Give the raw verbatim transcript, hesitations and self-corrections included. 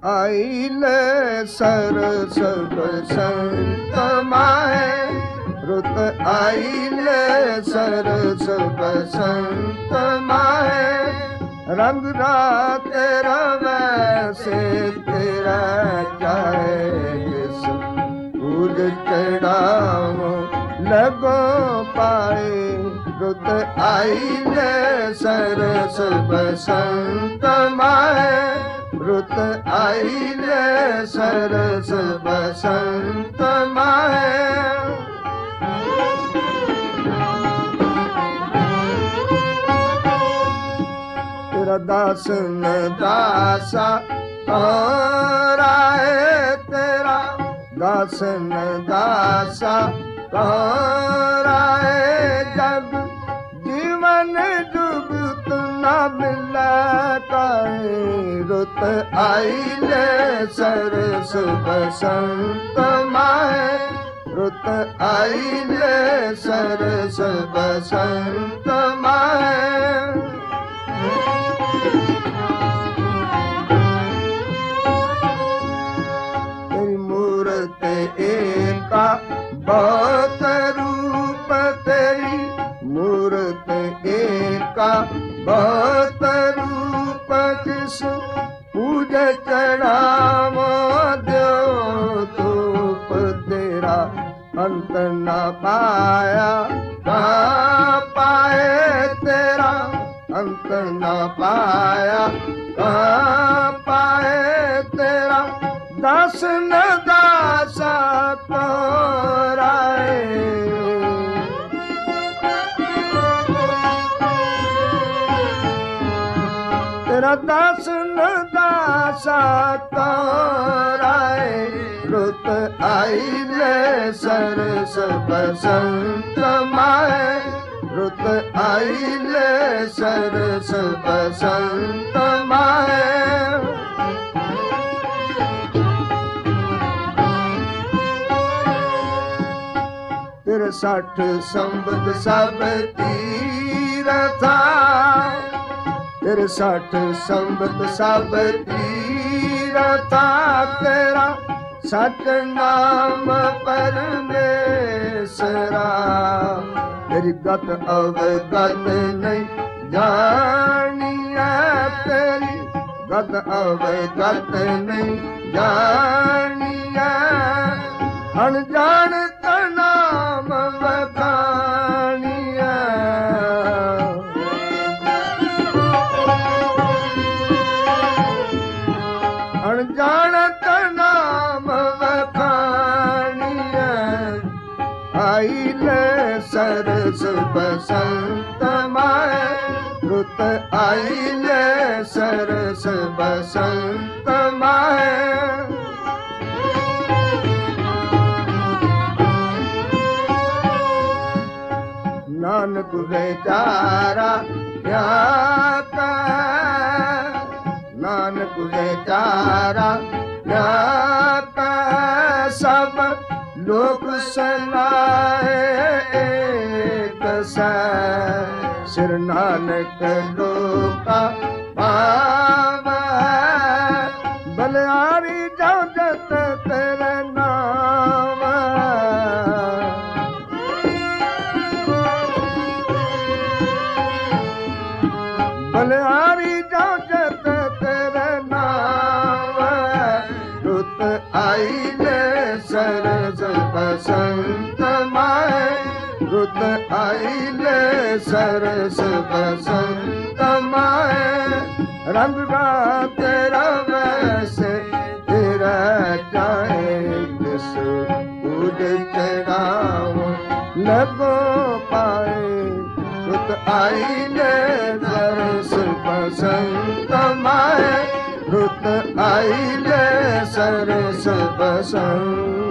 आईले सरस बसंत माहे, रुत आईले सरस बसंत माहे। रंग रात तेरा वैसे तेरा चाहे, जिस पूज चढ़ाओ लगो पाए। रुत आईले सरस बसंत माहे, रुत आईले सरस बसंत माहे। तेरा दास न दासा राय, तेरा दास न दासा राय। जग जीवन जुगत न मिला काहे, रुत आईले सरस बसंत माहे, रुत आईले सरस बसंत माहे। तेरी मूरत एका बहुत रूप, तेरी मूरत एका बहुत रूप। जिस पूज चढ़ावो द्यो धूप, तेरा अंत न पाया कहाँ पाए। तेरा अंत न पाया कहाँ पाए। तेरा दास न दासा तो राय, तेरा दास न दासा तो राय। रुत आईले सरस बसंत माहे, रुत आईले सरस बसंत माहे। तिरसठ संबत सब तीरथा, तिरसठ संबत सब तीरथा। तेरा सच नाम परमेश्वरा, तेरी गत अवगत नहीं जानिया। तेरी गत अवगत नहीं जानिया। अनजानत नाम बखानिया, अनजानत नाम बखानिया। आईले सरस बसंत माहे, रुत आईले सरस बसंत माहे। नानक बेचारा क्या कहे, नानक बेचारा क्या कहे। सब लोक सलाहे एक सै, सिर नानक लोका पावै। बलिहारी जाओ जत तेरे नाम, बलिहारी जाओ जत तेरे नाम। रुत आईले सरस बसंत माहे, रुत आईले सरस बसंत माहे। रंग रात तेरा वैसे तेरा चाहे, जिस पूज चढ़ाओ लगो पाए। रुत आईले सरस बसंत माहे, रुत आईले सरस बसंत